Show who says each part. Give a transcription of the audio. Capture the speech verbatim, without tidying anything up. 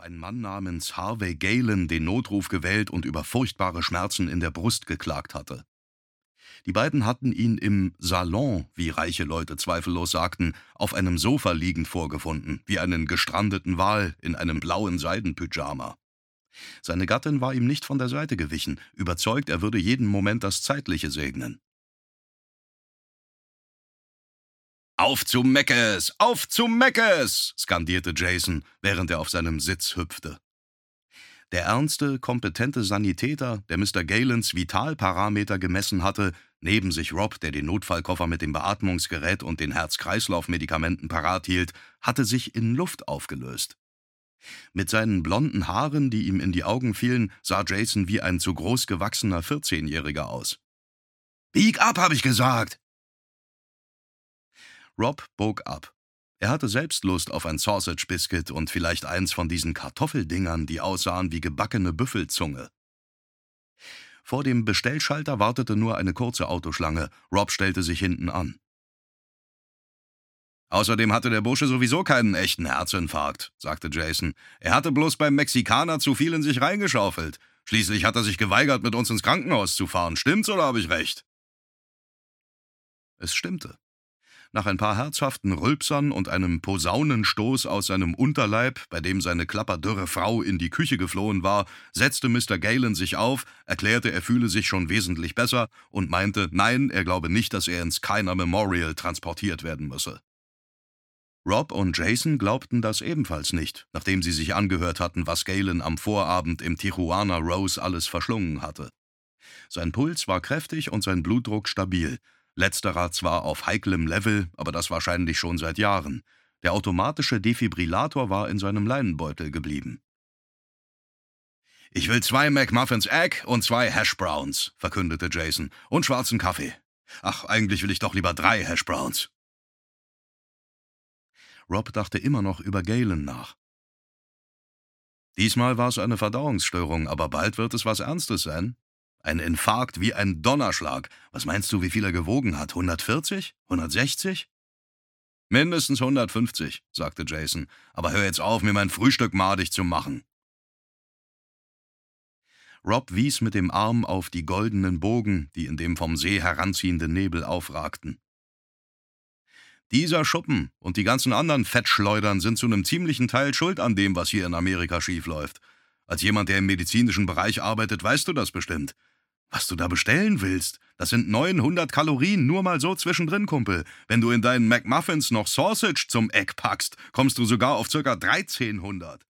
Speaker 1: ein Mann namens Harvey Galen den Notruf gewählt und über furchtbare Schmerzen in der Brust geklagt hatte. Die beiden hatten ihn im Salon, wie reiche Leute zweifellos sagten, auf einem Sofa liegend vorgefunden, wie einen gestrandeten Wal in einem blauen Seidenpyjama. Seine Gattin war ihm nicht von der Seite gewichen, überzeugt, er würde jeden Moment das Zeitliche segnen. »Auf zu Meckes! Auf zu Meckes!« skandierte Jason, während er auf seinem Sitz hüpfte. Der ernste, kompetente Sanitäter, der Mister Galens Vitalparameter gemessen hatte, neben sich Rob, der den Notfallkoffer mit dem Beatmungsgerät und den Herz-Kreislauf-Medikamenten parat hielt, hatte sich in Luft aufgelöst. Mit seinen blonden Haaren, die ihm in die Augen fielen, sah Jason wie ein zu groß gewachsener vierzehnjähriger aus. »Bieg ab, hab ich gesagt!« Rob bog ab. Er hatte selbst Lust auf ein Sausage Biscuit und vielleicht eins von diesen Kartoffeldingern, die aussahen wie gebackene Büffelzunge. Vor dem Bestellschalter wartete nur eine kurze Autoschlange. Rob stellte sich hinten an. »Außerdem hatte der Bursche sowieso keinen echten Herzinfarkt«, sagte Jason. »Er hatte bloß beim Mexikaner zu viel in sich reingeschaufelt. Schließlich hat er sich geweigert, mit uns ins Krankenhaus zu fahren. Stimmt's oder habe ich recht?« Es stimmte. Nach ein paar herzhaften Rülpsern und einem Posaunenstoß aus seinem Unterleib, bei dem seine klapperdürre Frau in die Küche geflohen war, setzte Mister Galen sich auf, erklärte, er fühle sich schon wesentlich besser und meinte, nein, er glaube nicht, dass er ins Kiner Memorial transportiert werden müsse. Rob und Jason glaubten das ebenfalls nicht, nachdem sie sich angehört hatten, was Galen am Vorabend im Tijuana Rose alles verschlungen hatte. Sein Puls war kräftig und sein Blutdruck stabil. Letzterer zwar auf heiklem Level, aber das wahrscheinlich schon seit Jahren. Der automatische Defibrillator war in seinem Leinenbeutel geblieben. »Ich will zwei McMuffins Egg und zwei Hash Browns«, verkündete Jason, »und schwarzen Kaffee. Ach, eigentlich will ich doch lieber drei Hash Browns.« Rob dachte immer noch über Galen nach. Diesmal war es eine Verdauungsstörung, aber bald wird es was Ernstes sein. Ein Infarkt wie ein Donnerschlag. Was meinst du, wie viel er gewogen hat? hundertvierzig? hundertsechzig? »Mindestens hundertfünfzig«, sagte Jason. »Aber hör jetzt auf, mir mein Frühstück madig zu machen.« Rob wies mit dem Arm auf die goldenen Bogen, die in dem vom See heranziehenden Nebel aufragten. »Dieser Schuppen und die ganzen anderen Fettschleudern sind zu einem ziemlichen Teil schuld an dem, was hier in Amerika schiefläuft. Als jemand, der im medizinischen Bereich arbeitet, weißt du das bestimmt. Was du da bestellen willst, das sind neunhundert Kalorien, nur mal so zwischendrin, Kumpel. Wenn du in deinen McMuffins noch Sausage zum Eck packst, kommst du sogar auf ca. dreizehnhundert.